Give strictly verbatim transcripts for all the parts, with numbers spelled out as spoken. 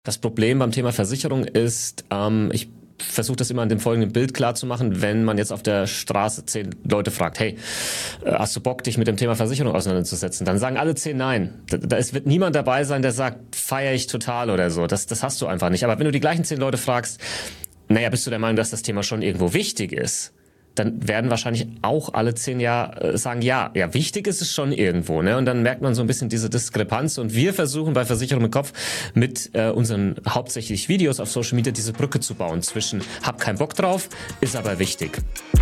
Das Problem beim Thema Versicherung ist, ähm, ich versuche das immer an dem folgenden Bild klar zu machen, wenn man jetzt auf der Straße zehn Leute fragt, hey, hast du Bock, dich mit dem Thema Versicherung auseinanderzusetzen? Dann sagen alle zehn nein. Da, da es wird niemand dabei sein, der sagt, feiere ich total oder so. Das, das hast du einfach nicht. Aber wenn du die gleichen zehn Leute fragst, naja, bist du der Meinung, dass das Thema schon irgendwo wichtig ist? Dann werden wahrscheinlich auch alle zehn Jahre sagen, ja, ja, wichtig ist es schon irgendwo, ne? Und dann merkt man so ein bisschen diese Diskrepanz. Und wir versuchen bei Versicherung im Kopf mit äh, unseren hauptsächlich Videos auf Social Media diese Brücke zu bauen zwischen hab keinen Bock drauf, ist aber wichtig.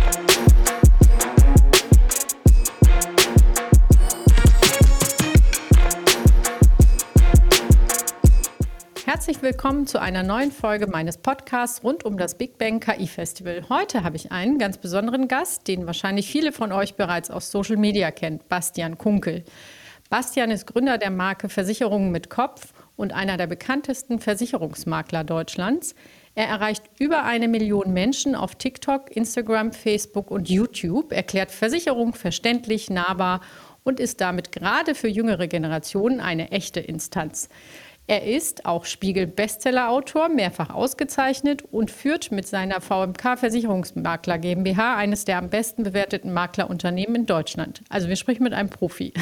Herzlich willkommen zu einer neuen Folge meines Podcasts rund um das Big Bang K I Festival. Heute habe ich einen ganz besonderen Gast, den wahrscheinlich viele von euch bereits aus Social Media kennt, Bastian Kunkel. Bastian ist Gründer der Marke Versicherungen mit Kopf und einer der bekanntesten Versicherungsmakler Deutschlands. Er erreicht über eine Million Menschen auf TikTok, Instagram, Facebook und YouTube, erklärt Versicherung verständlich, nahbar und ist damit gerade für jüngere Generationen eine echte Instanz. Er ist auch Spiegel-Bestseller-Autor, mehrfach ausgezeichnet und führt mit seiner V M K Versicherungsmakler GmbH eines der am besten bewerteten Maklerunternehmen in Deutschland. Also wir sprechen mit einem Profi.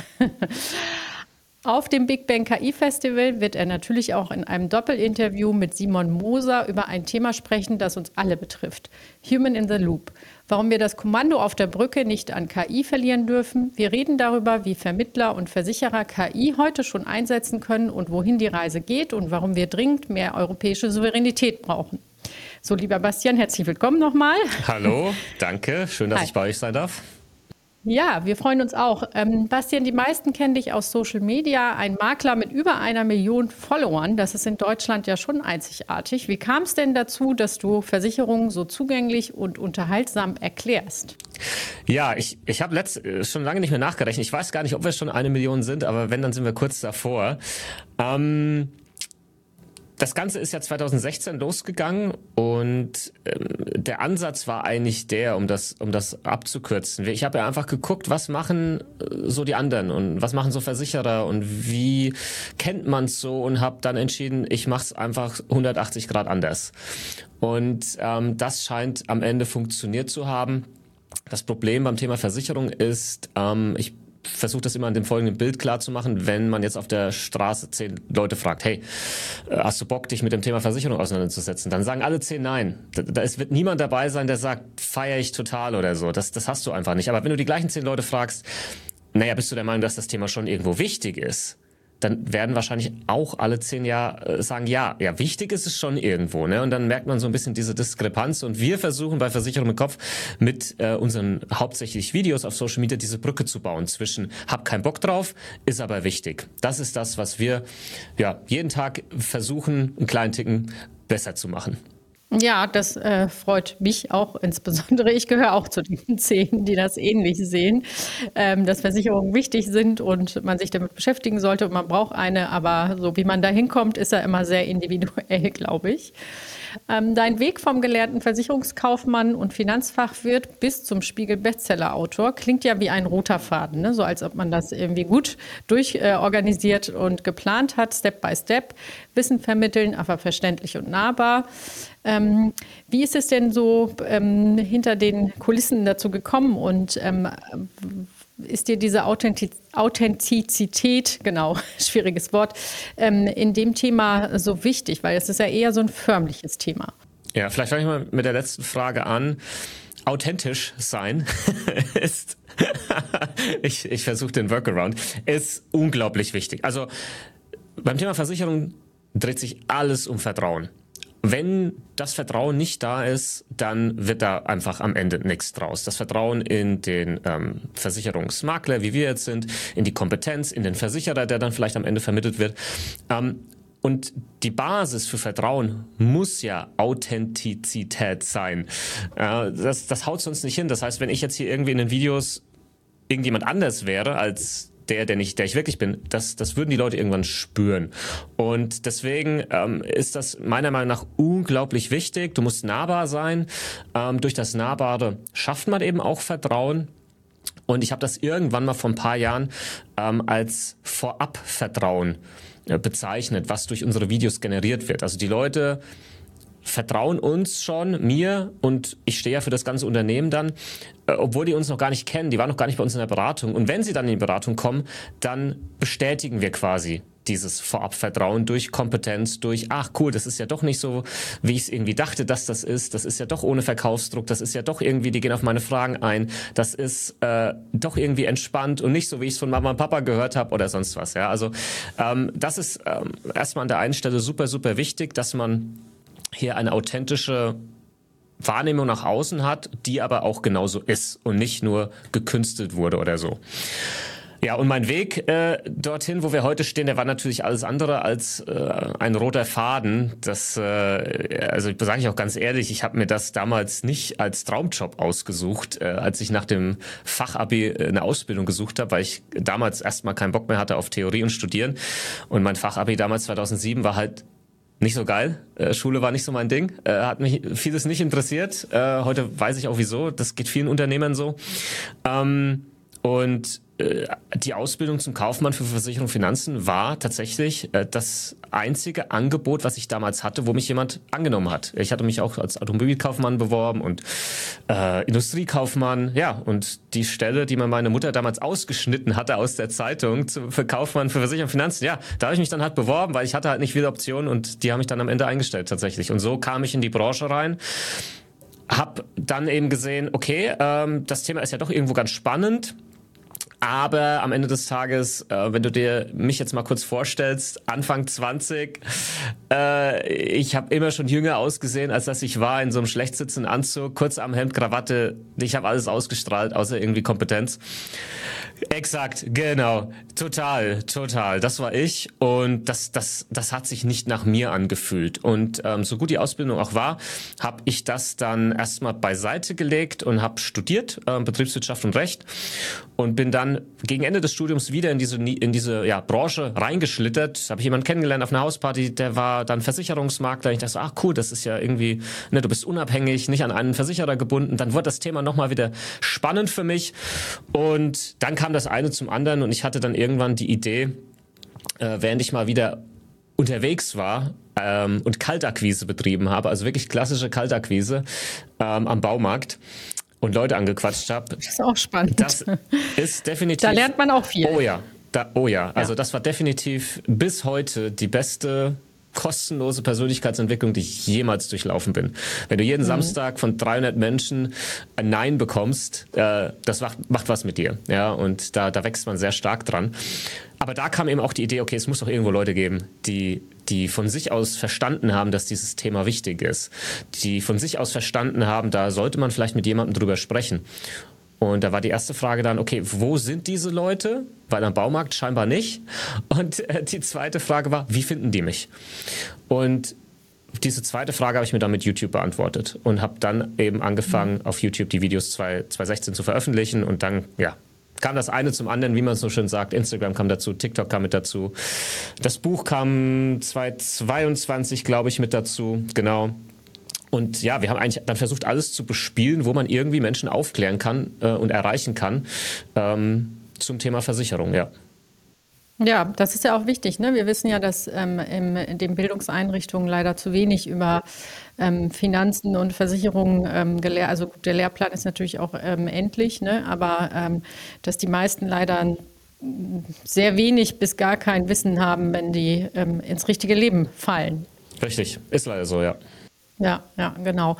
Auf dem Big Bang K I Festival wird er natürlich auch in einem Doppelinterview mit Simon Moser über ein Thema sprechen, das uns alle betrifft. Human in the Loop. Warum wir das Kommando auf der Brücke nicht an K I verlieren dürfen. Wir reden darüber, wie Vermittler und Versicherer K I heute schon einsetzen können und wohin die Reise geht und warum wir dringend mehr europäische Souveränität brauchen. So, lieber Bastian, herzlich willkommen nochmal. Hallo, danke. Schön, dass Hi. ich bei euch sein darf. Ja, wir freuen uns auch. Ähm, Bastian, die meisten kennen dich aus Social Media, ein Makler mit über einer Million Followern. Das ist in Deutschland ja schon einzigartig. Wie kam es denn dazu, dass du Versicherungen so zugänglich und unterhaltsam erklärst? Ja, ich, ich habe letzt schon lange nicht mehr nachgerechnet. Ich weiß gar nicht, ob wir schon eine Million sind, aber wenn, dann sind wir kurz davor. Ähm... Das Ganze ist ja zwanzig sechzehn losgegangen und ähm, der Ansatz war eigentlich der, um das um das abzukürzen. Ich habe ja einfach geguckt, was machen äh, so die anderen und was machen so Versicherer und wie kennt man es so und habe dann entschieden, ich mache es einfach hundertachtzig Grad anders. Und ähm, das scheint am Ende funktioniert zu haben. Das Problem beim Thema Versicherung ist, ähm, ich versuche das immer an dem folgenden Bild klar zu machen, wenn man jetzt auf der Straße zehn Leute fragt, hey, hast du Bock, dich mit dem Thema Versicherung auseinanderzusetzen? Dann sagen alle zehn nein. Da, da es wird niemand dabei sein, der sagt, feiere ich total oder so. Das, das hast du einfach nicht. Aber wenn du die gleichen zehn Leute fragst, naja, bist du der Meinung, dass das Thema schon irgendwo wichtig ist? Dann werden wahrscheinlich auch alle zehn Jahre sagen, ja, ja, wichtig ist es schon irgendwo, ne? Und dann merkt man so ein bisschen diese Diskrepanz. Und wir versuchen bei Versicherung im Kopf mit äh, unseren hauptsächlich Videos auf Social Media diese Brücke zu bauen zwischen hab keinen Bock drauf, ist aber wichtig. Das ist das, was wir ja jeden Tag versuchen, einen kleinen Ticken besser zu machen. Ja, das äh, freut mich auch insbesondere. Ich gehöre auch zu den zehn, die das ähnlich sehen, ähm, dass Versicherungen wichtig sind und man sich damit beschäftigen sollte und man braucht eine, aber so wie man da hinkommt, ist er immer sehr individuell, glaube ich. Ähm, dein Weg vom gelernten Versicherungskaufmann und Finanzfachwirt bis zum Spiegel-Bestseller-Autor klingt ja wie ein roter Faden, ne? So als ob man das irgendwie gut durchorganisiert äh, und geplant hat, Step by Step. Wissen vermitteln, aber verständlich und nahbar. Ähm, wie ist es denn so ähm, hinter den Kulissen dazu gekommen und ähm, ist dir diese Authentiz- Authentizität, genau, schwieriges Wort, ähm, in dem Thema so wichtig? Weil es ist ja eher so ein förmliches Thema. Ja, vielleicht fange ich mal mit der letzten Frage an. Authentisch sein ist, ich, ich versuche den Workaround, ist unglaublich wichtig. Also beim Thema Versicherung dreht sich alles um Vertrauen. Wenn das Vertrauen nicht da ist, dann wird da einfach am Ende nichts draus. Das Vertrauen in den ähm, Versicherungsmakler, wie wir jetzt sind, in die Kompetenz, in den Versicherer, der dann vielleicht am Ende vermittelt wird. Ähm, und die Basis für Vertrauen muss ja Authentizität sein. Äh, das, das haut sonst nicht hin. Das heißt, wenn ich jetzt hier irgendwie in den Videos irgendjemand anders wäre als der, der nicht, der ich wirklich bin, das, das würden die Leute irgendwann spüren. Und deswegen ähm, ist das meiner Meinung nach unglaublich wichtig. Du musst nahbar sein. Ähm, durch das Nahbare schafft man eben auch Vertrauen. Und ich habe das irgendwann mal vor ein paar Jahren ähm, als Vorabvertrauen äh, bezeichnet, was durch unsere Videos generiert wird. Also die Leute vertrauen uns schon, mir, und ich stehe ja für das ganze Unternehmen dann, äh, obwohl die uns noch gar nicht kennen, die waren noch gar nicht bei uns in der Beratung. Und wenn sie dann in die Beratung kommen, dann bestätigen wir quasi dieses Vorabvertrauen durch Kompetenz, durch, ach cool, das ist ja doch nicht so, wie ich es irgendwie dachte, dass das ist, das ist ja doch ohne Verkaufsdruck, das ist ja doch irgendwie, die gehen auf meine Fragen ein, das ist äh, doch irgendwie entspannt und nicht so, wie ich es von Mama und Papa gehört habe oder sonst was. Ja, also ähm, das ist ähm, erstmal an der einen Stelle super, super wichtig, dass man hier eine authentische Wahrnehmung nach außen hat, die aber auch genauso ist und nicht nur gekünstelt wurde oder so. Ja, und mein Weg äh, dorthin, wo wir heute stehen, der war natürlich alles andere als äh, ein roter Faden. Das, äh, also sage ich auch ganz ehrlich, ich habe mir das damals nicht als Traumjob ausgesucht, äh, als ich nach dem Fachabi eine Ausbildung gesucht habe, weil ich damals erstmal keinen Bock mehr hatte auf Theorie und Studieren. Und mein Fachabi damals zweitausendsieben war halt nicht so geil. Äh, Schule war nicht so mein Ding. Äh, hat mich vieles nicht interessiert. Äh, heute weiß ich auch wieso. Das geht vielen Unternehmern so. Ähm, und äh, die Ausbildung zum Kaufmann für Versicherung und Finanzen war tatsächlich äh, das einzige Angebot, was ich damals hatte, wo mich jemand angenommen hat. Ich hatte mich auch als Automobilkaufmann beworben und äh, Industriekaufmann. Ja, und die Stelle, die mir meine Mutter damals ausgeschnitten hatte aus der Zeitung zu, für Kaufmann für Versicherung und Finanzen, ja, da habe ich mich dann halt beworben, weil ich hatte halt nicht viele Optionen und die haben mich dann am Ende eingestellt tatsächlich. Und so kam ich in die Branche rein. Hab dann eben gesehen, okay, ähm, das Thema ist ja doch irgendwo ganz spannend. Aber am Ende des Tages, äh, wenn du dir mich jetzt mal kurz vorstellst, Anfang zwanzig, äh, ich habe immer schon jünger ausgesehen, als dass ich war, in so einem schlecht sitzenden Anzug, Kurzarmhemd, Krawatte. Ich habe alles ausgestrahlt, außer irgendwie Kompetenz. Exakt, genau, total, total. Das war ich und das, das, das hat sich nicht nach mir angefühlt. Und ähm, so gut die Ausbildung auch war, habe ich das dann erstmal beiseite gelegt und habe studiert, äh, Betriebswirtschaft und Recht, und bin dann gegen Ende des Studiums wieder in diese in diese ja, Branche reingeschlittert. Habe ich jemanden kennengelernt auf einer Hausparty, der war dann Versicherungsmakler. Ich dachte so, ach cool, das ist ja irgendwie, ne, du bist unabhängig, nicht an einen Versicherer gebunden. Dann wurde das Thema nochmal wieder spannend für mich und dann kam das eine zum anderen und ich hatte dann irgendwann die Idee, äh, während ich mal wieder unterwegs war ähm, und Kaltakquise betrieben habe, also wirklich klassische Kaltakquise ähm, am Baumarkt, und Leute angequatscht habe. Das ist auch spannend. Das ist definitiv... Da lernt man auch viel. Oh ja, da, oh ja. Also ja. Das war definitiv bis heute die beste kostenlose Persönlichkeitsentwicklung, die ich jemals durchlaufen bin. Wenn du jeden mhm. Samstag von dreihundert Menschen ein Nein bekommst, äh, das macht, macht was mit dir. Ja, und da, da wächst man sehr stark dran. Aber da kam eben auch die Idee, okay, es muss doch irgendwo Leute geben, die, die von sich aus verstanden haben, dass dieses Thema wichtig ist. Die von sich aus verstanden haben, da sollte man vielleicht mit jemandem drüber sprechen. Und da war die erste Frage dann, okay, wo sind diese Leute? Weil am Baumarkt scheinbar nicht. Und äh, die zweite Frage war, wie finden die mich? Und diese zweite Frage habe ich mir dann mit YouTube beantwortet und habe dann eben angefangen, auf YouTube die Videos zwanzig sechzehn zu veröffentlichen. Und dann, ja, kam das eine zum anderen, wie man so schön sagt. Instagram kam dazu, TikTok kam mit dazu. Das Buch kam zweitausendzweiundzwanzig, glaube ich, mit dazu. Genau. Und ja, wir haben eigentlich dann versucht, alles zu bespielen, wo man irgendwie Menschen aufklären kann äh, und erreichen kann ähm, zum Thema Versicherung, ja. Ja, das ist ja auch wichtig, ne? Wir wissen ja, dass ähm, im, in den Bildungseinrichtungen leider zu wenig über ähm, Finanzen und Versicherungen ähm, gelehrt. Also der Lehrplan ist natürlich auch ähm, endlich, ne? Aber ähm, dass die meisten leider sehr wenig bis gar kein Wissen haben, wenn die ähm, ins richtige Leben fallen. Richtig, ist leider so, ja. Ja, ja, genau.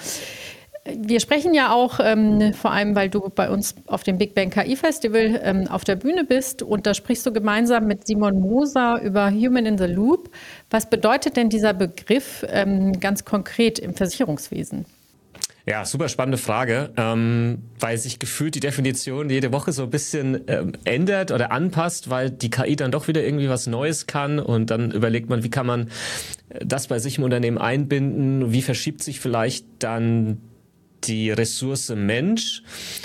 Wir sprechen ja auch, ähm, vor allem, weil du bei uns auf dem Big Bang K I Festival ähm, auf der Bühne bist, und da sprichst du gemeinsam mit Simon Moser über Human in the Loop. Was bedeutet denn dieser Begriff ähm, ganz konkret im Versicherungswesen? Ja, super spannende Frage, ähm, weil sich gefühlt die Definition jede Woche so ein bisschen ähm, ändert oder anpasst, weil die K I dann doch wieder irgendwie was Neues kann, und dann überlegt man, wie kann man das bei sich im Unternehmen einbinden, wie verschiebt sich vielleicht dann die Ressource Mensch.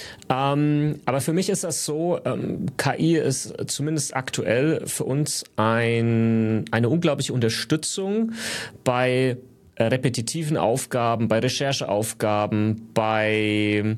Ähm, aber für mich ist das so, ähm, K I ist zumindest aktuell für uns ein, eine unglaubliche Unterstützung bei äh, repetitiven Aufgaben, bei Rechercheaufgaben, bei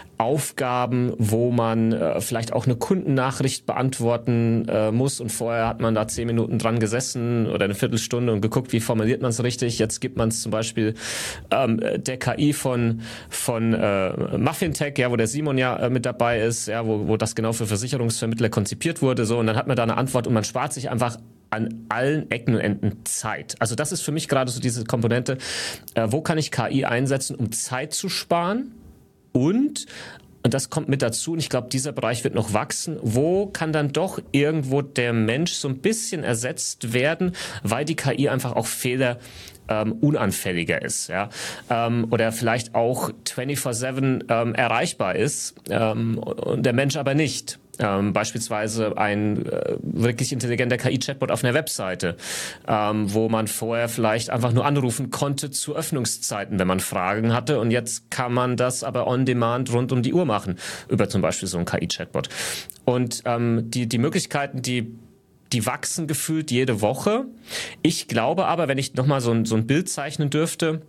Aufgaben, wo man äh, vielleicht auch eine Kundennachricht beantworten äh, muss und vorher hat man da zehn Minuten dran gesessen oder eine Viertelstunde und geguckt, wie formuliert man es richtig. Jetzt gibt man es zum Beispiel ähm, der K I von von äh, Muffintech, ja, wo der Simon ja äh, mit dabei ist, ja, wo, wo das genau für Versicherungsvermittler konzipiert wurde, so, und dann hat man da eine Antwort und man spart sich einfach an allen Ecken und Enden Zeit. Also das ist für mich gerade so diese Komponente, äh, wo kann ich K I einsetzen, um Zeit zu sparen? Und, und das kommt mit dazu, und ich glaube, dieser Bereich wird noch wachsen, wo kann dann doch irgendwo der Mensch so ein bisschen ersetzt werden, weil die K I einfach auch Fehler ähm, unanfälliger ist, ja, ähm, oder vielleicht auch vierundzwanzig sieben ähm, erreichbar ist ähm, und der Mensch aber nicht. Ähm, beispielsweise ein äh, wirklich intelligenter K I-Chatbot auf einer Webseite, ähm, wo man vorher vielleicht einfach nur anrufen konnte zu Öffnungszeiten, wenn man Fragen hatte, und jetzt kann man das aber on demand rund um die Uhr machen, über zum Beispiel so einen K I-Chatbot. Und ähm, die, die Möglichkeiten, die Die wachsen gefühlt jede Woche. Ich glaube aber, wenn ich nochmal so ein, so ein Bild zeichnen dürfte,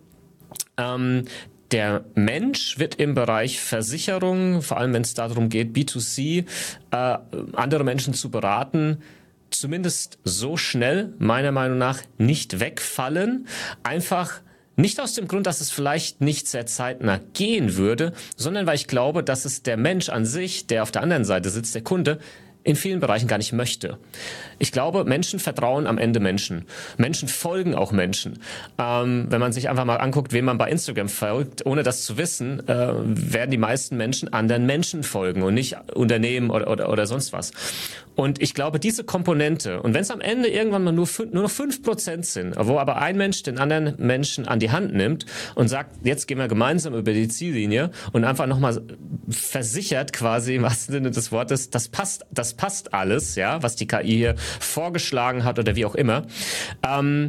ähm, der Mensch wird im Bereich Versicherung, vor allem wenn es darum geht, B zwei C, äh, andere Menschen zu beraten, zumindest so schnell, meiner Meinung nach, nicht wegfallen. Einfach nicht aus dem Grund, dass es vielleicht nicht sehr zeitnah gehen würde, sondern weil ich glaube, dass es der Mensch an sich, der auf der anderen Seite sitzt, der Kunde, in vielen Bereichen gar nicht möchte. Ich glaube, Menschen vertrauen am Ende Menschen. Menschen folgen auch Menschen. Ähm, wenn man sich einfach mal anguckt, wem man bei Instagram folgt, ohne das zu wissen, äh, werden die meisten Menschen anderen Menschen folgen und nicht Unternehmen oder, oder, oder sonst was. Und ich glaube, diese Komponente, und wenn es am Ende irgendwann mal nur, nur noch fünf Prozent sind, wo aber ein Mensch den anderen Menschen an die Hand nimmt und sagt, jetzt gehen wir gemeinsam über die Ziellinie und einfach nochmal versichert quasi, im wahrsten Sinne des Wortes, das passt, das passt alles, ja, was die K I hier vorgeschlagen hat oder wie auch immer, ähm,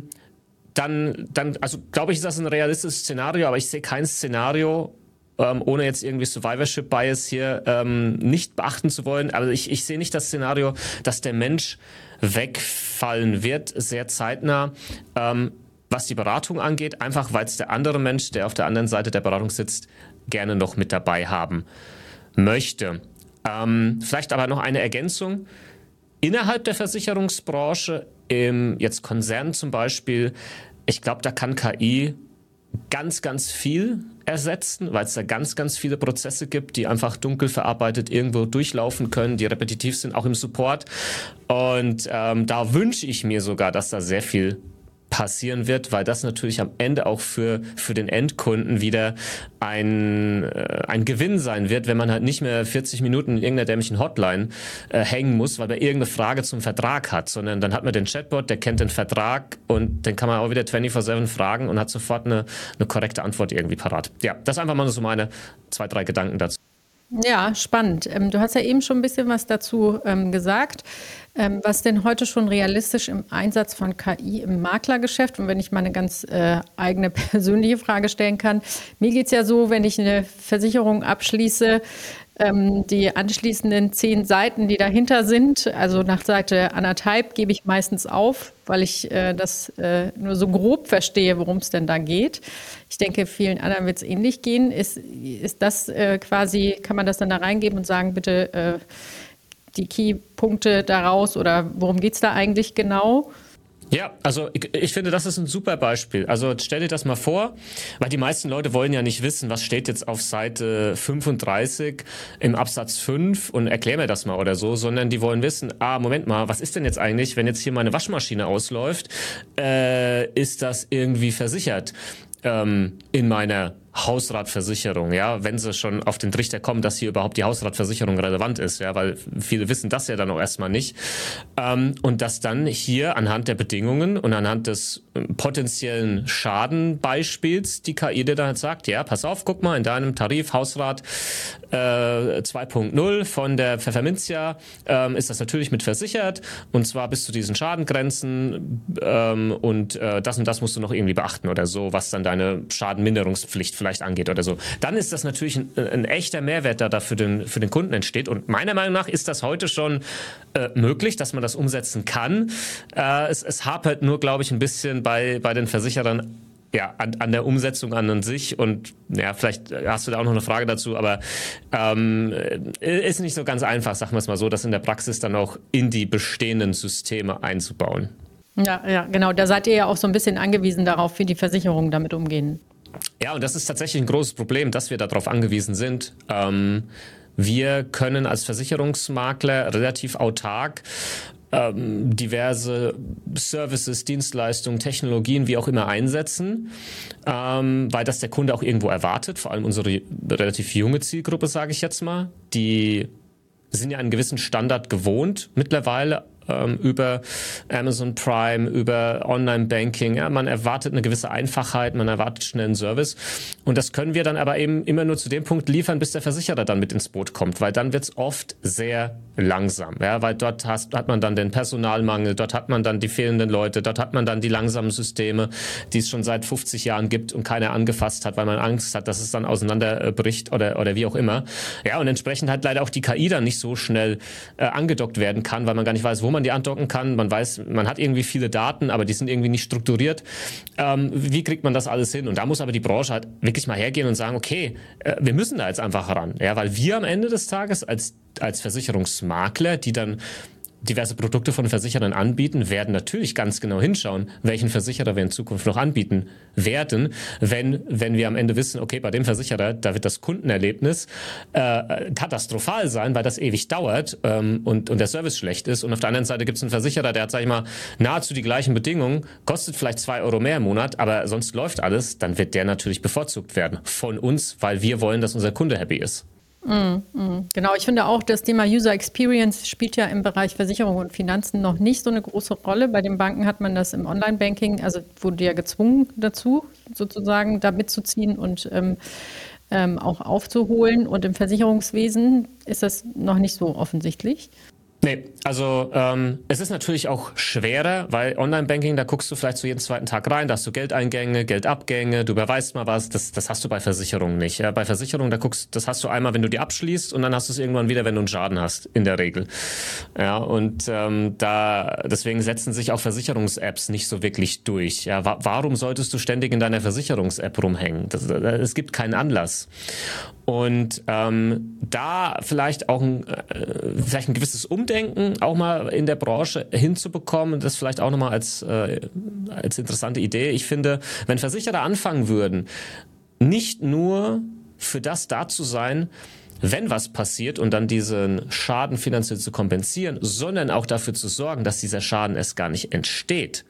dann, dann, also glaube ich, ist das ein realistisches Szenario, aber ich sehe kein Szenario, ähm, ohne jetzt irgendwie Survivorship-Bias hier ähm, nicht beachten zu wollen. Aber ich, ich sehe nicht das Szenario, dass der Mensch wegfallen wird, sehr zeitnah, ähm, was die Beratung angeht, einfach weil es der andere Mensch, der auf der anderen Seite der Beratung sitzt, gerne noch mit dabei haben möchte. Ähm, vielleicht aber noch eine Ergänzung. Innerhalb der Versicherungsbranche, im jetzt Konzern zum Beispiel, ich glaube, da kann K I ganz, ganz viel ersetzen, weil es da ganz, ganz viele Prozesse gibt, die einfach dunkel verarbeitet irgendwo durchlaufen können, die repetitiv sind, auch im Support. Und ähm, da wünsche ich mir sogar, dass da sehr viel passieren wird, weil das natürlich am Ende auch für für den Endkunden wieder ein äh, ein Gewinn sein wird, wenn man halt nicht mehr vierzig Minuten in irgendeiner dämlichen Hotline äh, hängen muss, weil man irgendeine Frage zum Vertrag hat, sondern dann hat man den Chatbot, der kennt den Vertrag und den kann man auch wieder vierundzwanzig sieben fragen und hat sofort eine eine korrekte Antwort irgendwie parat. Ja, das einfach mal so meine zwei, drei Gedanken dazu. Ja, spannend. Ähm, du hast ja eben schon ein bisschen was dazu ähm, gesagt. Ähm, was denn heute schon realistisch im Einsatz von K I im Maklergeschäft? Und wenn ich mal eine ganz äh, eigene persönliche Frage stellen kann. Mir geht es ja so, wenn ich eine Versicherung abschließe, ähm, die anschließenden zehn Seiten, die dahinter sind, also nach Seite anderthalb, gebe ich meistens auf, weil ich äh, das äh, nur so grob verstehe, worum es denn da geht. Ich denke, vielen anderen wird es ähnlich gehen. Ist, ist das äh, quasi, kann man das dann da reingeben und sagen, bitte äh, die Key-Punkte daraus oder worum geht es da eigentlich genau? Ja, also ich, ich finde, das ist ein super Beispiel. Also stell dir das mal vor, weil die meisten Leute wollen ja nicht wissen, was steht jetzt auf Seite fünfunddreißig im Absatz fünf und erklär mir das mal oder so, sondern die wollen wissen, ah, Moment mal, was ist denn jetzt eigentlich, wenn jetzt hier meine Waschmaschine ausläuft, äh, ist das irgendwie versichert ähm, in meiner Hausratversicherung, ja, wenn sie schon auf den Trichter kommen, dass hier überhaupt die Hausratversicherung relevant ist, ja, weil viele wissen das ja dann auch erstmal nicht. Ähm, und dass dann hier anhand der Bedingungen und anhand des äh, potenziellen Schadenbeispiels die K I dir dann halt sagt, ja, pass auf, guck mal, in deinem Tarif Hausrat äh, zwei Punkt null von der Pfefferminzia ähm, ist das natürlich mit versichert und zwar bis zu diesen Schadengrenzen ähm, und äh, das und das musst du noch irgendwie beachten oder so, was dann deine Schadenminderungspflicht vielleicht angeht oder so. Dann ist das natürlich ein, ein echter Mehrwert, der da für den, für den Kunden entsteht. Und meiner Meinung nach ist das heute schon äh, möglich, dass man das umsetzen kann. Äh, es, es hapert nur, glaube ich, ein bisschen bei, bei den Versicherern ja, an, an der Umsetzung an, an sich und ja, vielleicht hast du da auch noch eine Frage dazu, aber ähm, ist nicht so ganz einfach, sagen wir es mal so, das in der Praxis dann auch in die bestehenden Systeme einzubauen. Ja, ja, genau. Da seid ihr ja auch so ein bisschen angewiesen darauf, wie die Versicherungen damit umgehen. Ja, und das ist tatsächlich ein großes Problem, dass wir darauf angewiesen sind. Ähm, wir können als Versicherungsmakler relativ autark diverse Services, Dienstleistungen, Technologien, wie auch immer einsetzen, ähm, weil das der Kunde auch irgendwo erwartet, vor allem unsere relativ junge Zielgruppe, sage ich jetzt mal, die sind ja einen gewissen Standard gewohnt mittlerweile, ähm, über Amazon Prime, über Online-Banking. Ja, man erwartet eine gewisse Einfachheit, man erwartet schnellen Service. Und das können wir dann aber eben immer nur zu dem Punkt liefern, bis der Versicherer dann mit ins Boot kommt, weil dann wird's oft sehr langsam. Ja, weil dort hast, hat man dann den Personalmangel, dort hat man dann die fehlenden Leute, dort hat man dann die langsamen Systeme, die es schon seit fünfzig Jahren gibt und keiner angefasst hat, weil man Angst hat, dass es dann auseinanderbricht oder, oder wie auch immer. Ja, und entsprechend hat leider auch die K I dann nicht so schnell äh, angedockt werden kann, weil man gar nicht weiß, wo man die andocken kann. Man weiß, man hat irgendwie viele Daten, aber die sind irgendwie nicht strukturiert. Ähm, wie kriegt man das alles hin? Und da muss aber die Branche halt wirklich mal hergehen und sagen, okay, äh, wir müssen da jetzt einfach ran. Ja, weil wir am Ende des Tages als, als Versicherungsmakler, die dann diverse Produkte von Versicherern anbieten, werden natürlich ganz genau hinschauen, welchen Versicherer wir in Zukunft noch anbieten werden, wenn wenn wir am Ende wissen, okay, bei dem Versicherer, da wird das Kundenerlebnis äh, katastrophal sein, weil das ewig dauert ähm, und und der Service schlecht ist. Und auf der anderen Seite gibt es einen Versicherer, der hat, sag ich mal, nahezu die gleichen Bedingungen, kostet vielleicht zwei Euro mehr im Monat, aber sonst läuft alles, dann wird der natürlich bevorzugt werden von uns, weil wir wollen, dass unser Kunde happy ist. Mm, mm. Genau, ich finde auch, das Thema User Experience spielt ja im Bereich Versicherung und Finanzen noch nicht so eine große Rolle. Bei den Banken hat man das im Online-Banking, also wurde ja gezwungen dazu, sozusagen da mitzuziehen und ähm, ähm, auch aufzuholen. Und im Versicherungswesen ist das noch nicht so offensichtlich. Nee, also ähm, es ist natürlich auch schwerer, weil Online-Banking, da guckst du vielleicht so jeden zweiten Tag rein, da hast du Geldeingänge, Geldabgänge, du überweist mal was, das, das hast du bei Versicherungen nicht. Ja, bei Versicherungen, da guckst, das hast du einmal, wenn du die abschließt und dann hast du es irgendwann wieder, wenn du einen Schaden hast, in der Regel. Ja, und ähm, da deswegen setzen sich auch Versicherungs-Apps nicht so wirklich durch. Ja, wa- warum solltest du ständig in deiner Versicherungs-App rumhängen? Das, das, es gibt keinen Anlass. Und ähm, da vielleicht auch ein, äh, vielleicht ein gewisses Umdenken auch mal in der Branche hinzubekommen, das vielleicht auch nochmal als, äh, als interessante Idee. Ich finde, wenn Versicherer anfangen würden, nicht nur für das da zu sein, wenn was passiert und dann diesen Schaden finanziell zu kompensieren, sondern auch dafür zu sorgen, dass dieser Schaden erst gar nicht entsteht,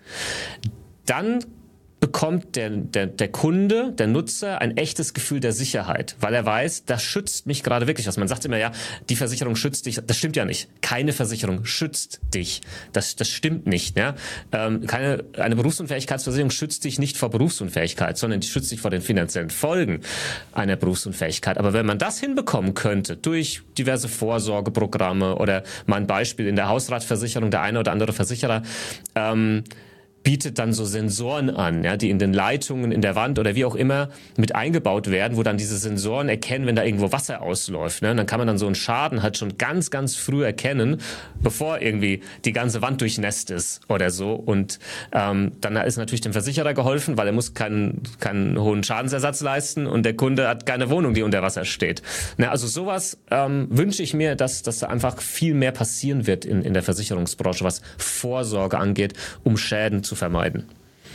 dann bekommt der, der, der Kunde, der Nutzer ein echtes Gefühl der Sicherheit, weil er weiß, das schützt mich gerade wirklich was. Man sagt immer, ja, die Versicherung schützt dich. Das stimmt ja nicht. Keine Versicherung schützt dich. Das, das stimmt nicht. Ja? Ähm, keine, eine Berufsunfähigkeitsversicherung schützt dich nicht vor Berufsunfähigkeit, sondern die schützt dich vor den finanziellen Folgen einer Berufsunfähigkeit. Aber wenn man das hinbekommen könnte, durch diverse Vorsorgeprogramme oder mal ein Beispiel in der Hausratversicherung, der eine oder andere Versicherer, ähm, bietet dann so Sensoren an, ja, die in den Leitungen, in der Wand oder wie auch immer mit eingebaut werden, wo dann diese Sensoren erkennen, wenn da irgendwo Wasser ausläuft. Ne? Und dann kann man dann so einen Schaden halt schon ganz, ganz früh erkennen, bevor irgendwie die ganze Wand durchnässt ist oder so. Und ähm, dann ist natürlich dem Versicherer geholfen, weil er muss keinen, keinen hohen Schadensersatz leisten und der Kunde hat keine Wohnung, die unter Wasser steht. Ne? Also sowas ähm, wünsche ich mir, dass, dass da einfach viel mehr passieren wird in, in der Versicherungsbranche, was Vorsorge angeht, um Schäden zu vermeiden.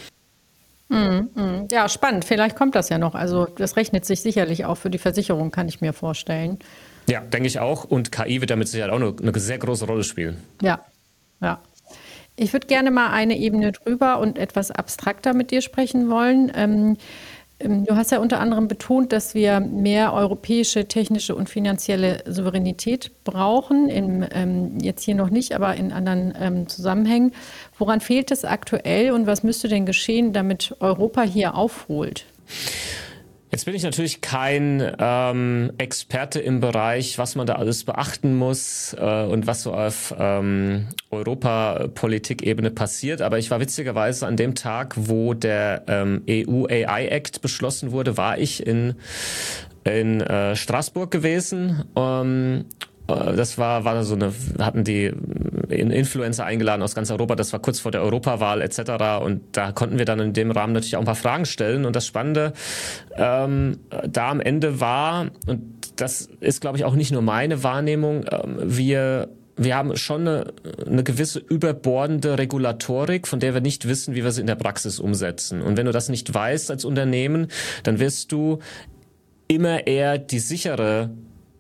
Ja, spannend. Vielleicht kommt das ja noch. Also das rechnet sich sicherlich auch für die Versicherung, kann ich mir vorstellen. Ja, denke ich auch. Und K I wird damit sicher auch eine, eine sehr große Rolle spielen. Ja, ja. Ich würde gerne mal eine Ebene drüber und etwas abstrakter mit dir sprechen wollen. Ähm, Du hast ja unter anderem betont, dass wir mehr europäische technische und finanzielle Souveränität brauchen. In, ähm, jetzt hier noch nicht, aber in anderen ähm, Zusammenhängen. Woran fehlt es aktuell und was müsste denn geschehen, damit Europa hier aufholt? Jetzt bin ich natürlich kein ähm, Experte im Bereich, was man da alles beachten muss äh, und was so auf ähm, Europapolitik-Ebene passiert. Aber ich war witzigerweise an dem Tag, wo der ähm, E U A I Act beschlossen wurde, war ich in, in äh, Straßburg gewesen. Ähm, Das war, war so eine, hatten die Influencer eingeladen aus ganz Europa. Das war kurz vor der Europawahl et cetera. Und da konnten wir dann in dem Rahmen natürlich auch ein paar Fragen stellen. Und das Spannende ähm, da am Ende war, und das ist, glaube ich, auch nicht nur meine Wahrnehmung, ähm, wir Wir haben schon eine, eine gewisse überbordende Regulatorik, von der wir nicht wissen, wie wir sie in der Praxis umsetzen. Und wenn du das nicht weißt als Unternehmen, dann wirst du immer eher die sichere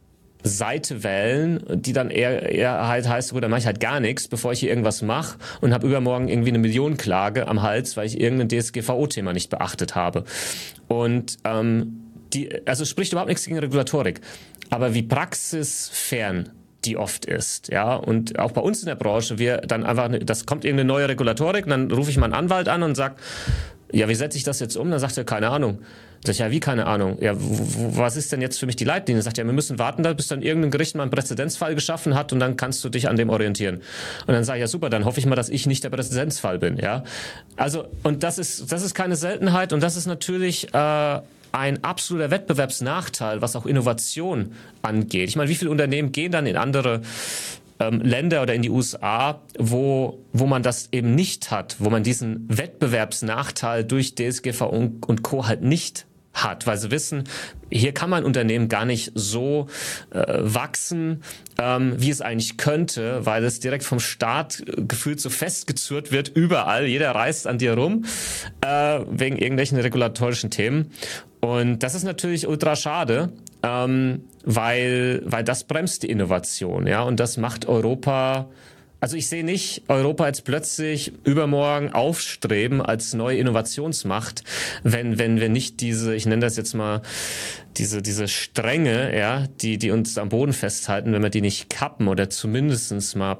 Seite wählen, die dann eher, eher halt heißt, gut, dann mache ich halt gar nichts, bevor ich hier irgendwas mache und habe übermorgen irgendwie eine Millionenklage am Hals, weil ich irgendein D S G V O-Thema nicht beachtet habe. Und ähm, die, also es spricht überhaupt nichts gegen Regulatorik, aber wie praxisfern die oft ist, ja, und auch bei uns in der Branche, wir dann einfach, das kommt irgendeine neue Regulatorik, und dann rufe ich meinen Anwalt an und sag, ja, wie setze ich das jetzt um? Dann sagt er, keine Ahnung. Sag ich, ja, wie keine Ahnung? Ja, w- was ist denn jetzt für mich die Leitlinie? Dann sagt er, ja, wir müssen warten, bis dann irgendein Gericht mal einen Präzedenzfall geschaffen hat und dann kannst du dich an dem orientieren. Und dann sage ich, ja super, dann hoffe ich mal, dass ich nicht der Präzedenzfall bin, ja. Also, und das ist, das ist keine Seltenheit, und das ist natürlich äh, ein absoluter Wettbewerbsnachteil, was auch Innovation angeht. Ich meine, wie viele Unternehmen gehen dann in andere ähm, Länder oder in die U S A, wo wo man das eben nicht hat, wo man diesen Wettbewerbsnachteil durch D S G V und, und Co. halt nicht hat, weil sie wissen, hier kann mein Unternehmen gar nicht so äh, wachsen, ähm, wie es eigentlich könnte, weil es direkt vom Staat äh, gefühlt so festgezurrt wird, überall, jeder reißt an dir rum, äh, wegen irgendwelchen regulatorischen Themen. Und das ist natürlich ultra schade, ähm, weil weil das bremst die Innovation, ja, und das macht Europa. Also ich sehe nicht Europa jetzt plötzlich übermorgen aufstreben als neue Innovationsmacht, wenn wenn wir nicht diese, ich nenne das jetzt mal, diese diese Stränge, ja, die die uns am Boden festhalten, wenn wir die nicht kappen oder zumindestens mal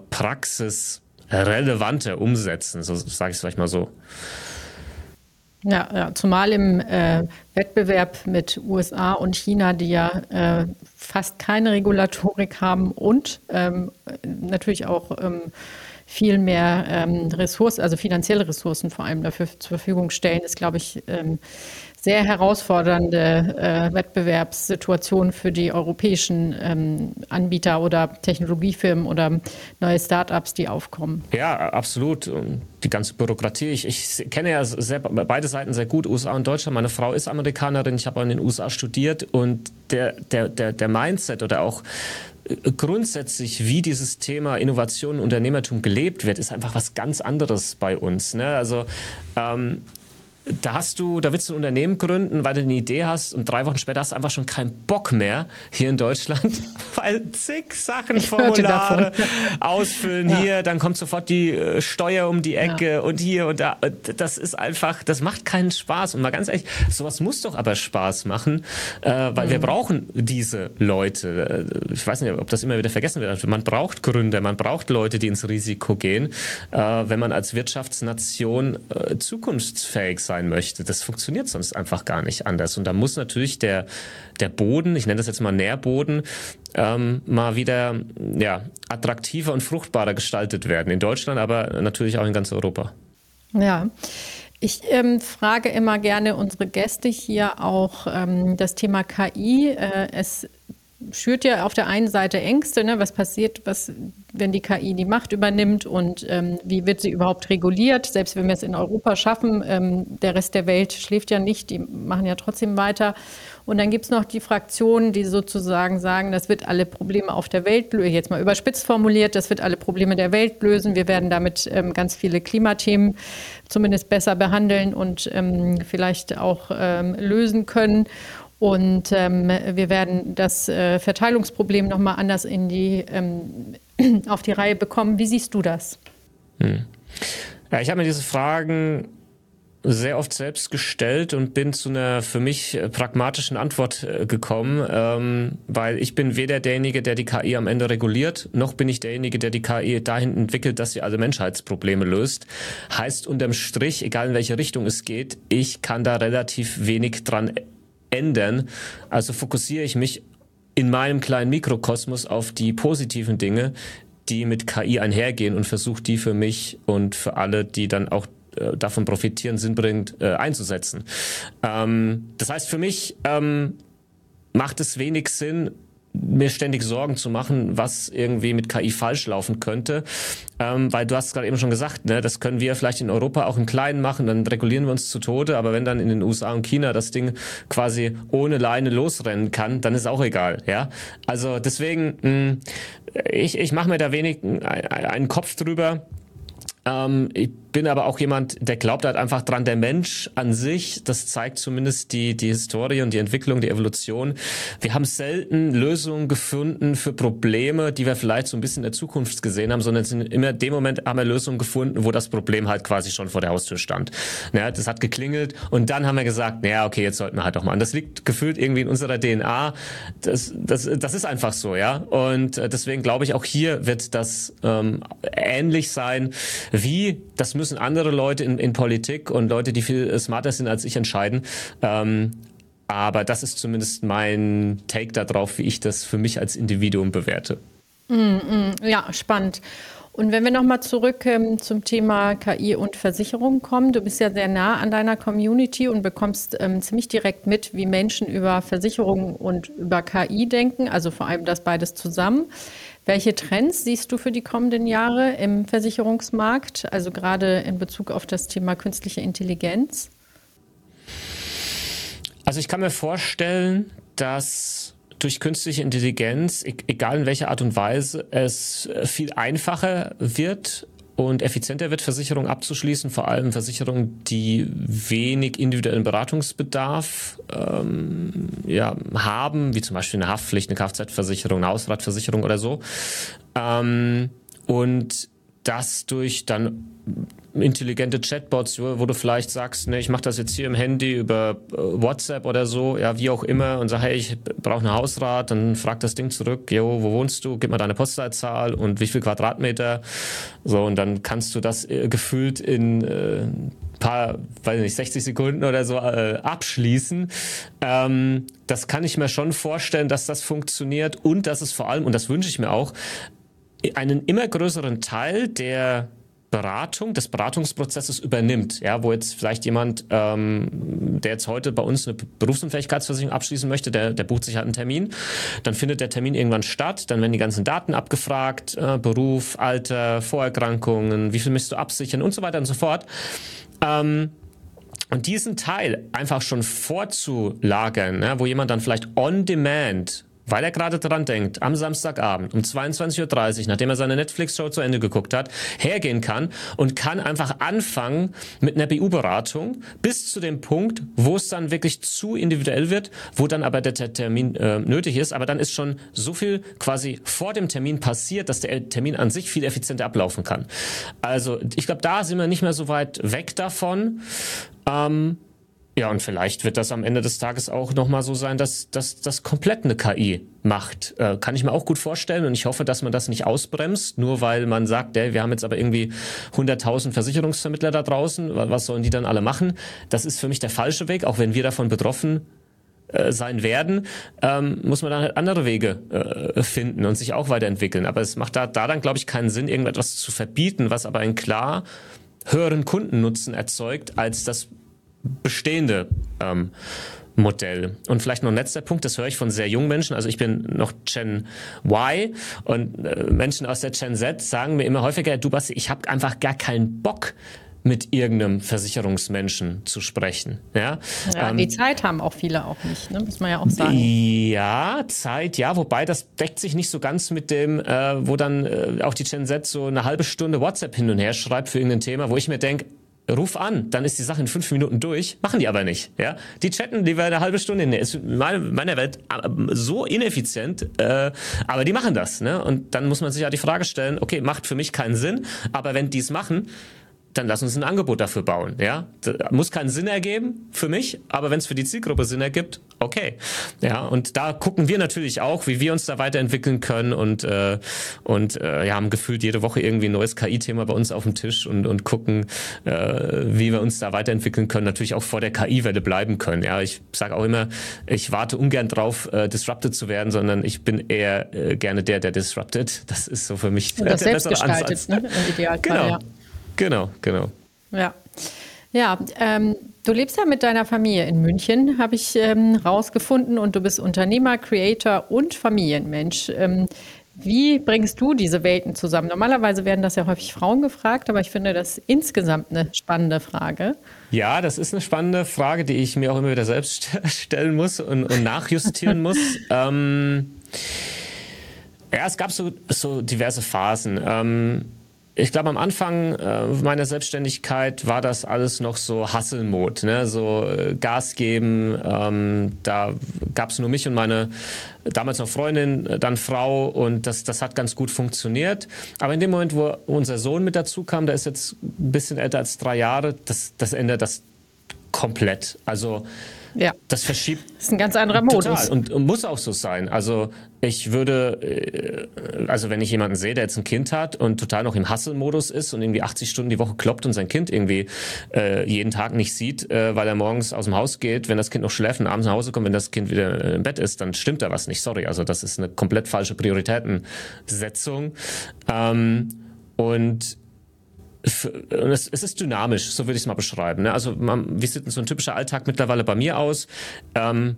praxisrelevanter umsetzen, so sage ich es vielleicht mal so. Ja, ja, zumal im äh, Wettbewerb mit U S A und China, die ja äh, fast keine Regulatorik haben und ähm, natürlich auch ähm, viel mehr ähm, Ressourcen, also finanzielle Ressourcen vor allem dafür zur Verfügung stellen, ist, glaube ich, ähm, sehr herausfordernde äh, Wettbewerbssituation für die europäischen ähm, Anbieter oder Technologiefirmen oder neue Startups, die aufkommen. Ja, absolut. Und die ganze Bürokratie. Ich, ich kenne ja sehr, beide Seiten sehr gut, U S A und Deutschland. Meine Frau ist Amerikanerin, ich habe in den U S A studiert, und der, der, der, der Mindset oder auch grundsätzlich, wie dieses Thema Innovation und Unternehmertum gelebt wird, ist einfach was ganz anderes bei uns. Ne? Also ähm, da hast du, da willst du ein Unternehmen gründen, weil du eine Idee hast, und drei Wochen später hast du einfach schon keinen Bock mehr hier in Deutschland, weil zig Sachen, Formulare ausfüllen ja. Hier, dann kommt sofort die äh, Steuer um die Ecke ja. und hier und da. Das ist einfach, das macht keinen Spaß. Und mal ganz ehrlich, sowas muss doch aber Spaß machen, äh, weil mhm. wir brauchen diese Leute. Ich weiß nicht, ob das immer wieder vergessen wird. Man braucht Gründer, man braucht Leute, die ins Risiko gehen, äh, wenn man als Wirtschaftsnation äh, zukunftsfähig sein möchte. Das funktioniert sonst einfach gar nicht anders. Und da muss natürlich der, der Boden, ich nenne das jetzt mal Nährboden, ähm, mal wieder ja, attraktiver und fruchtbarer gestaltet werden. In Deutschland, aber natürlich auch in ganz Europa. Ja. Ich ähm, frage immer gerne unsere Gäste hier auch ähm, das Thema K I. Äh, es schürt ja auf der einen Seite Ängste, ne? Was passiert, was, wenn die K I die Macht übernimmt, und ähm, wie wird sie überhaupt reguliert? Selbst wenn wir es in Europa schaffen, ähm, der Rest der Welt schläft ja nicht, die machen ja trotzdem weiter. Und dann gibt es noch die Fraktionen, die sozusagen sagen, das wird alle Probleme auf der Welt lösen, jetzt mal überspitzt formuliert, das wird alle Probleme der Welt lösen. Wir werden damit ähm, ganz viele Klimathemen zumindest besser behandeln und ähm, vielleicht auch ähm, lösen können. Und ähm, wir werden das äh, Verteilungsproblem nochmal anders in die, ähm, auf die Reihe bekommen. Wie siehst du das? Hm. Ja, ich habe mir diese Fragen sehr oft selbst gestellt und bin zu einer für mich pragmatischen Antwort äh, gekommen, ähm, weil ich bin weder derjenige, der die K I am Ende reguliert, noch bin ich derjenige, der die K I dahin entwickelt, dass sie alle Menschheitsprobleme löst. Heißt unterm Strich, egal in welche Richtung es geht, ich kann da relativ wenig dran ändern. Also fokussiere ich mich in meinem kleinen Mikrokosmos auf die positiven Dinge, die mit K I einhergehen, und versuche die für mich und für alle, die dann auch äh, davon profitieren, sinnbringend äh, einzusetzen. Ähm, das heißt, für mich ähm, macht es wenig Sinn, mir ständig Sorgen zu machen, was irgendwie mit K I falsch laufen könnte, ähm, weil du hast es gerade eben schon gesagt, ne, das können wir vielleicht in Europa auch im Kleinen machen, dann regulieren wir uns zu Tode, aber wenn dann in den U S A und China das Ding quasi ohne Leine losrennen kann, dann ist auch egal, ja. Also deswegen, mh, ich, ich mache mir da wenig einen Kopf drüber. Ähm, ich bin aber auch jemand, der glaubt halt einfach dran, der Mensch an sich, das zeigt zumindest die, die Historie und die Entwicklung, die Evolution. Wir haben selten Lösungen gefunden für Probleme, die wir vielleicht so ein bisschen in der Zukunft gesehen haben, sondern sind immer in dem Moment haben wir Lösungen gefunden, wo das Problem halt quasi schon vor der Haustür stand. Ja, das hat geklingelt und dann haben wir gesagt, naja, okay, jetzt sollten wir halt doch mal. Und das liegt gefühlt irgendwie in unserer D N A. Das, das, das ist einfach so, ja. Und deswegen glaube ich, auch hier wird das ähm, ähnlich sein, wie das müssen andere Leute in, in Politik und Leute, die viel smarter sind als ich, entscheiden. Ähm, aber das ist zumindest mein Take darauf, wie ich das für mich als Individuum bewerte. Mm, mm, ja, spannend. Und wenn wir nochmal zurück ähm, zum Thema K I und Versicherung kommen, du bist ja sehr nah an deiner Community und bekommst ähm, ziemlich direkt mit, wie Menschen über Versicherungen und über K I denken, also vor allem das beides zusammen. Welche Trends siehst du für die kommenden Jahre im Versicherungsmarkt, also gerade in Bezug auf das Thema künstliche Intelligenz? Also ich kann mir vorstellen, dass durch künstliche Intelligenz, egal in welcher Art und Weise, es viel einfacher wird und effizienter wird, Versicherungen abzuschließen, vor allem Versicherungen, die wenig individuellen Beratungsbedarf ähm, ja, haben, wie zum Beispiel eine Haftpflicht, eine Kfz-Versicherung, eine Hausratversicherung oder so. Ähm, und das durch dann intelligente Chatbots, wo du vielleicht sagst, ne, ich mache das jetzt hier im Handy über WhatsApp oder so, ja, wie auch immer, und sag, hey, ich brauche eine Hausrat, dann fragt das Ding zurück, jo, wo wohnst du, gib mal deine Postleitzahl und wie viel Quadratmeter, so, und dann kannst du das äh, gefühlt in äh, paar, weiß nicht, sechzig Sekunden oder so äh, abschließen. Ähm, das kann ich mir schon vorstellen, dass das funktioniert und dass es vor allem, und das wünsche ich mir auch, einen immer größeren Teil der Beratung, des Beratungsprozesses übernimmt, ja, wo jetzt vielleicht jemand, ähm, der jetzt heute bei uns eine Berufsunfähigkeitsversicherung abschließen möchte, der, der bucht sich halt einen Termin, dann findet der Termin irgendwann statt, dann werden die ganzen Daten abgefragt, äh, Beruf, Alter, Vorerkrankungen, wie viel müsst du absichern und so weiter und so fort. Ähm, und diesen Teil einfach schon vorzulagern, ne, wo jemand dann vielleicht on demand, weil er gerade dran denkt, am Samstagabend um zweiundzwanzig Uhr dreißig, nachdem er seine Netflix-Show zu Ende geguckt hat, hergehen kann und kann einfach anfangen mit einer B U-Beratung bis zu dem Punkt, wo es dann wirklich zu individuell wird, wo dann aber der Termin äh, nötig ist. Aber dann ist schon so viel quasi vor dem Termin passiert, dass der Termin an sich viel effizienter ablaufen kann. Also ich glaube, da sind wir nicht mehr so weit weg davon. Ähm, Ja, und vielleicht wird das am Ende des Tages auch nochmal so sein, dass das komplett eine K I macht. Äh, kann ich mir auch gut vorstellen und ich hoffe, dass man das nicht ausbremst, nur weil man sagt, ey, wir haben jetzt aber irgendwie hunderttausend Versicherungsvermittler da draußen, was sollen die dann alle machen? Das ist für mich der falsche Weg, auch wenn wir davon betroffen äh, sein werden, ähm, muss man dann halt andere Wege äh, finden und sich auch weiterentwickeln. Aber es macht da, da dann, glaube ich, keinen Sinn, irgendetwas zu verbieten, was aber einen klar höheren Kundennutzen erzeugt, als das bestehende ähm, Modell. Und vielleicht noch ein letzter Punkt, das höre ich von sehr jungen Menschen, also ich bin noch Gen Y und äh, Menschen aus der Gen Z sagen mir immer häufiger, du Basti, ich habe einfach gar keinen Bock, mit irgendeinem Versicherungsmenschen zu sprechen. Ja, ja ähm, die Zeit haben auch viele auch nicht, ne? Muss man ja auch sagen. Ja, Zeit, ja, wobei das deckt sich nicht so ganz mit dem, äh, wo dann äh, auch die Gen Z so eine halbe Stunde WhatsApp hin und her schreibt für irgendein Thema, wo ich mir denke, ruf an, dann ist die Sache in fünf Minuten durch. Machen die aber nicht. Ja, die chatten lieber eine halbe Stunde. In ist in meiner Welt so ineffizient, äh, aber die machen das. Ne? Und dann muss man sich ja die Frage stellen: Okay, macht für mich keinen Sinn, aber wenn die es machen, dann lass uns ein Angebot dafür bauen. Ja, das muss keinen Sinn ergeben für mich, aber wenn es für die Zielgruppe Sinn ergibt, okay. Ja, und da gucken wir natürlich auch, wie wir uns da weiterentwickeln können und äh, und äh, ja, haben gefühlt jede Woche irgendwie ein neues K I-Thema bei uns auf dem Tisch und und gucken, äh, wie wir uns da weiterentwickeln können. Natürlich auch vor der K I-Welle bleiben können. Ja, ich sage auch immer, ich warte ungern drauf, äh, disrupted zu werden, sondern ich bin eher äh, gerne der, der disrupted. Das ist so für mich und das der bessere Ansatz. Ne? Im Idealfall, genau. Ja. Genau, genau. Ja. Ja, ähm, du lebst ja mit deiner Familie in München, habe ich ähm, rausgefunden, und du bist Unternehmer, Creator und Familienmensch. Ähm, wie bringst du diese Welten zusammen? Normalerweise werden das ja häufig Frauen gefragt, aber ich finde das insgesamt eine spannende Frage. Ja, das ist eine spannende Frage, die ich mir auch immer wieder selbst stellen muss und, und nachjustieren muss. Ähm, ja, es gab so, so diverse Phasen. Ähm, Ich glaube, am Anfang äh, meiner Selbstständigkeit war das alles noch so Hustle-Mode, ne? So äh, Gas geben. Ähm, da gab es nur mich und meine damals noch Freundin, äh, dann Frau, und das, das hat ganz gut funktioniert. Aber in dem Moment, wo unser Sohn mit dazu kam, der ist jetzt ein bisschen älter als drei Jahre, das, das ändert das komplett. Also Ja, das verschiebt das ist ein ganz anderer Modus. total und, und muss auch so sein. Also ich würde, äh, also wenn ich jemanden sehe, der jetzt ein Kind hat und total noch im Hustle-Modus ist und irgendwie achtzig Stunden die Woche kloppt und sein Kind irgendwie äh, jeden Tag nicht sieht, äh, weil er morgens aus dem Haus geht, wenn das Kind noch schläft und abends nach Hause kommt, wenn das Kind wieder im Bett ist, dann stimmt da was nicht. Sorry, also das ist eine komplett falsche Prioritätensetzung. Ähm, und Und es, es ist dynamisch, so würde ich es mal beschreiben. Ne? Also man, wie sieht so ein typischer Alltag mittlerweile bei mir aus? Ähm,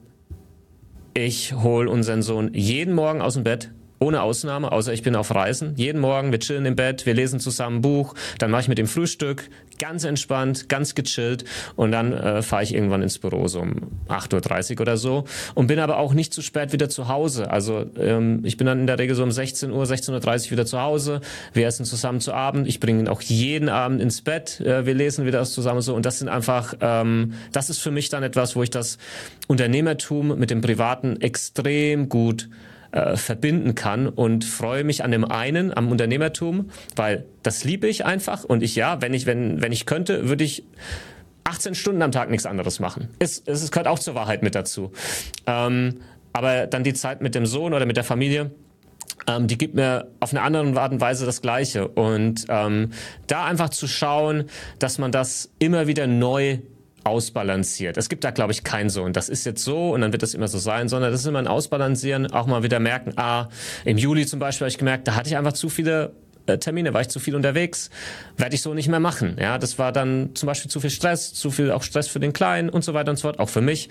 ich hole unseren Sohn jeden Morgen aus dem Bett, ohne Ausnahme, außer ich bin auf Reisen. Jeden Morgen, wir chillen im Bett, wir lesen zusammen ein Buch, dann mache ich mit dem Frühstück, ganz entspannt, ganz gechillt, und dann äh, fahre ich irgendwann ins Büro, so um acht Uhr dreißig oder so, und bin aber auch nicht zu spät wieder zu Hause. Also ähm, ich bin dann in der Regel so um sechzehn Uhr, sechzehn Uhr dreißig wieder zu Hause, wir essen zusammen zu Abend, ich bringe ihn auch jeden Abend ins Bett, äh, wir lesen wieder zusammen so, und das sind einfach, ähm, das ist für mich dann etwas, wo ich das Unternehmertum mit dem Privaten extrem gut Äh, verbinden kann, und freue mich an dem einen, am Unternehmertum, weil das liebe ich einfach, und ich, ja, wenn ich, wenn, wenn ich könnte, würde ich achtzehn Stunden am Tag nichts anderes machen. Es, es, es gehört auch zur Wahrheit mit dazu. Ähm, aber dann die Zeit mit dem Sohn oder mit der Familie, ähm, die gibt mir auf eine andere Art und Weise das Gleiche, und ähm, da einfach zu schauen, dass man das immer wieder neu ausbalanciert. Es gibt da, glaube ich, kein so und das ist jetzt so und dann wird das immer so sein, sondern das ist immer ein Ausbalancieren, auch mal wieder merken, ah, im Juli zum Beispiel habe ich gemerkt, da hatte ich einfach zu viele äh, Termine, war ich zu viel unterwegs, werde ich so nicht mehr machen. Ja, das war dann zum Beispiel zu viel Stress, zu viel auch Stress für den Kleinen und so weiter und so fort, auch für mich.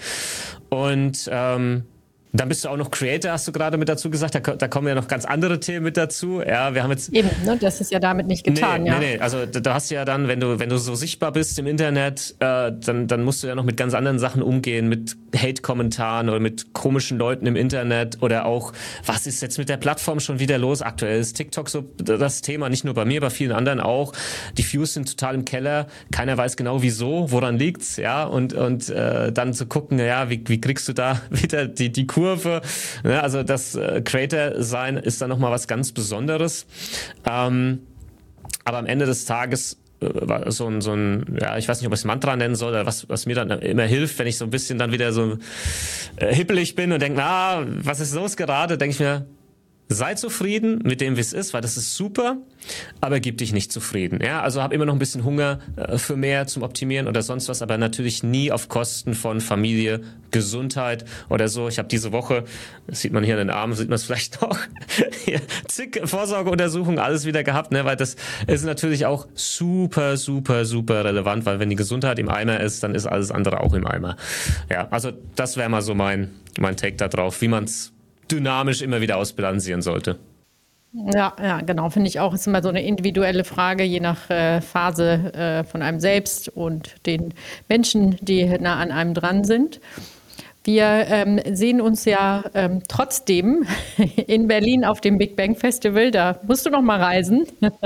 Und ähm, dann bist du auch noch Creator, hast du gerade mit dazu gesagt. Da, da kommen ja noch ganz andere Themen mit dazu. Ja, wir haben jetzt eben, ne, das ist ja damit nicht getan. Nee, ja. nee, nee. Also da, da hast du ja dann, wenn du wenn du so sichtbar bist im Internet, äh, dann dann musst du ja noch mit ganz anderen Sachen umgehen, mit Hate-Kommentaren oder mit komischen Leuten im Internet, oder auch, was ist jetzt mit der Plattform schon wieder los? Aktuell ist TikTok so das Thema, nicht nur bei mir, bei vielen anderen auch. Die Views sind total im Keller. Keiner weiß genau wieso, woran liegt's, ja? Und und äh, dann zu gucken, ja, wie wie kriegst du da wieder die die Kurve? Ja, also das äh, Creator sein ist dann noch mal was ganz Besonderes. Ähm, aber am Ende des Tages äh, so ein, so ein, ja, ich weiß nicht, ob ich es Mantra nennen soll, oder was, was mir dann immer hilft, wenn ich so ein bisschen dann wieder so äh, hippelig bin und denke, na, was ist los gerade, denke ich mir, sei zufrieden mit dem, wie es ist, weil das ist super, aber gib dich nicht zufrieden. Ja, also hab immer noch ein bisschen Hunger äh, für mehr zum Optimieren oder sonst was, aber natürlich nie auf Kosten von Familie, Gesundheit oder so. Ich habe diese Woche, das sieht man hier an den Armen, sieht man es vielleicht noch, hier, zig Vorsorgeuntersuchungen, alles wieder gehabt, ne, weil das ist natürlich auch super, super, super relevant, weil wenn die Gesundheit im Eimer ist, dann ist alles andere auch im Eimer. Ja, also das wäre mal so mein, mein Take da drauf, wie man es dynamisch immer wieder ausbalancieren sollte. Ja, ja, genau, finde ich auch. Es ist immer so eine individuelle Frage, je nach äh, Phase äh, von einem selbst und den Menschen, die nah an einem dran sind. Wir ähm, sehen uns ja ähm, trotzdem in Berlin auf dem Big Bang Festival. Da musst du noch mal reisen.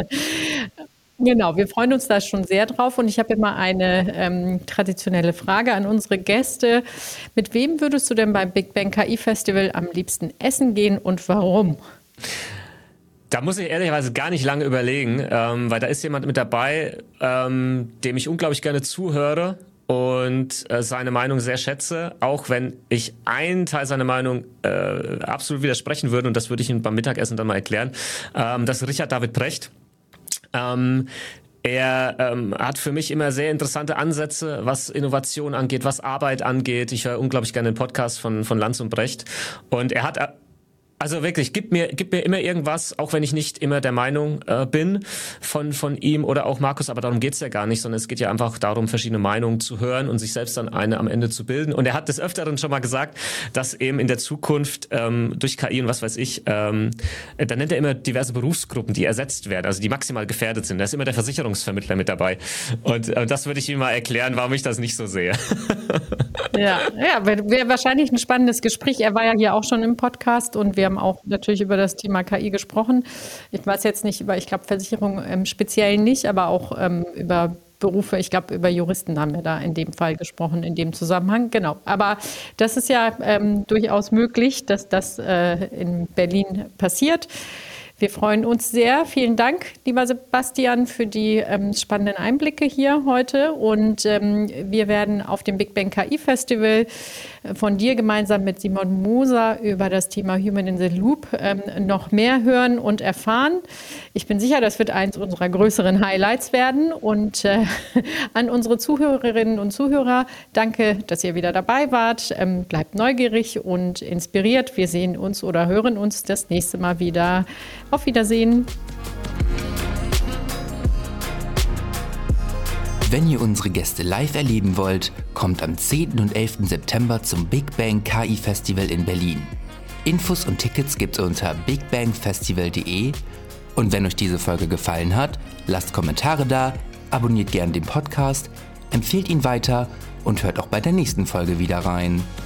Genau, wir freuen uns da schon sehr drauf, und ich habe immer eine ähm, traditionelle Frage an unsere Gäste. Mit wem würdest du denn beim Big Bang K I Festival am liebsten essen gehen und warum? Da muss ich ehrlicherweise gar nicht lange überlegen, ähm, weil da ist jemand mit dabei, ähm, dem ich unglaublich gerne zuhöre und äh, seine Meinung sehr schätze, auch wenn ich einen Teil seiner Meinung äh, absolut widersprechen würde, und das würde ich Ihnen beim Mittagessen dann mal erklären. Ähm, das ist Richard David Precht. Ähm, er ähm, hat für mich immer sehr interessante Ansätze, was Innovation angeht, was Arbeit angeht. Ich höre unglaublich gerne den Podcast von von Lanz und Brecht. Und er hat Also wirklich, gib mir, gib mir immer irgendwas, auch wenn ich nicht immer der Meinung äh, bin von von ihm oder auch Markus, aber darum geht's ja gar nicht, sondern es geht ja einfach darum, verschiedene Meinungen zu hören und sich selbst dann eine am Ende zu bilden. Und er hat des Öfteren schon mal gesagt, dass eben in der Zukunft ähm, durch K I und was weiß ich, ähm, da nennt er immer diverse Berufsgruppen, die ersetzt werden, also die maximal gefährdet sind. Da ist immer der Versicherungsvermittler mit dabei. Und äh, das würde ich ihm mal erklären, warum ich das nicht so sehe. Ja, ja, wäre wahrscheinlich ein spannendes Gespräch. Er war ja hier auch schon im Podcast und wir haben auch natürlich über das Thema K I gesprochen. Ich weiß jetzt nicht über, ich glaube, Versicherung im Speziellen nicht, aber auch ähm, über Berufe, ich glaube, über Juristen haben wir da in dem Fall gesprochen, in dem Zusammenhang. Genau. Aber das ist ja ähm, durchaus möglich, dass das äh, in Berlin passiert. Wir freuen uns sehr. Vielen Dank, lieber Sebastian, für die ähm, spannenden Einblicke hier heute. Und ähm, wir werden auf dem Big Bang K I Festival äh, von dir gemeinsam mit Simon Moser über das Thema Human in the Loop ähm, noch mehr hören und erfahren. Ich bin sicher, das wird eins unserer größeren Highlights werden. Und äh, an unsere Zuhörerinnen und Zuhörer, danke, dass ihr wieder dabei wart. Ähm, bleibt neugierig und inspiriert. Wir sehen uns oder hören uns das nächste Mal wieder. Auf Wiedersehen. Wenn ihr unsere Gäste live erleben wollt, kommt am zehnten und elften September zum Big Bang K I Festival in Berlin. Infos und Tickets gibt's unter bigbangfestival punkt de. Und wenn euch diese Folge gefallen hat, lasst Kommentare da, abonniert gern den Podcast, empfehlt ihn weiter und hört auch bei der nächsten Folge wieder rein.